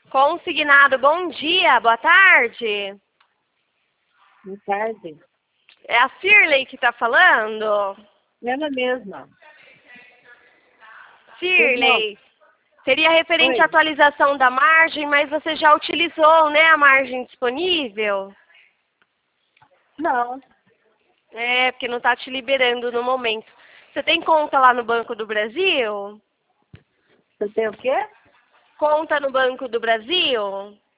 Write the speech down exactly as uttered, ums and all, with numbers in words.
Consignado, bom dia, boa tarde. Boa tarde. É a Cirlei que está falando? Ela mesma. Cirlei, seria referente Oi. à atualização da margem, mas você já utilizou, né, a margem disponível? Não. É, porque não está te liberando no momento. Você tem conta lá no Banco do Brasil? Você tem o quê? Conta no Banco do Brasil?